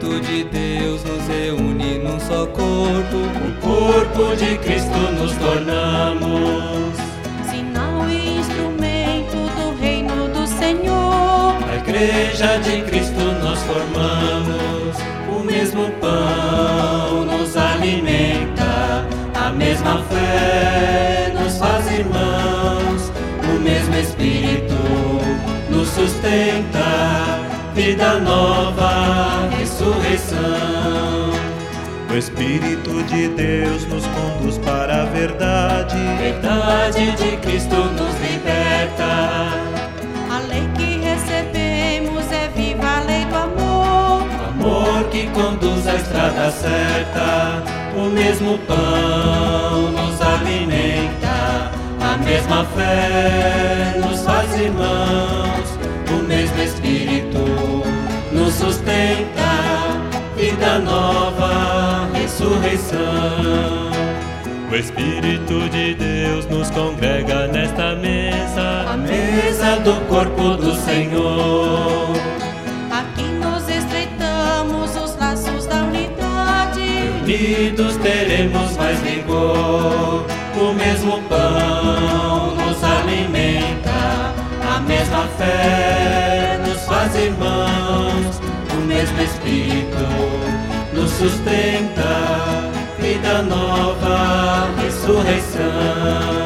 Espírito de Deus nos reúne num só corpo. O corpo de Cristo nos tornamos, Sinal e instrumento do reino do Senhor. a igreja de Cristo nós formamos. O mesmo pão nos alimenta, a mesma fé nos faz irmãos. O mesmo Espírito nos sustenta, vida nova, ressurreição. O Espírito de Deus nos conduz para a verdade. Verdade de Cristo nos liberta. A lei que recebemos é viva a lei do amor. Amor que conduz à estrada certa. O mesmo pão nos alimenta, a mesma fé nos faz irmãos. O mesmo Espírito nos sustenta, vida nova, ressurreição. O Espírito de Deus nos congrega nesta mesa, A mesa do corpo do Senhor. Aqui nos estreitamos os laços da unidade. Unidos teremos mais vigor. O mesmo pão nos alimenta, a mesma fé nos faz irmãos. O mesmo Espírito nos sustenta, vida nova, ressurreição.